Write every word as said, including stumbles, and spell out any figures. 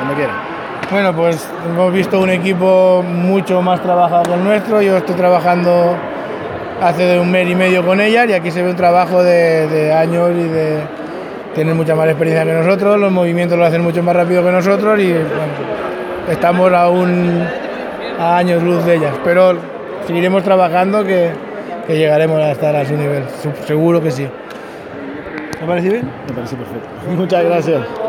cuando quieras. Bueno, pues hemos visto un equipo mucho más trabajado que el nuestro. Yo estoy trabajando hace un mes y medio con ellas y aquí se ve un trabajo de, de años y de tienen mucha más experiencia que nosotros, los movimientos lo hacen mucho más rápido que nosotros y bueno, estamos aún a años luz de ellas, pero seguiremos trabajando que, que llegaremos a estar a su nivel, seguro que sí. ¿Me parece bien? Me parece perfecto. Muchas gracias.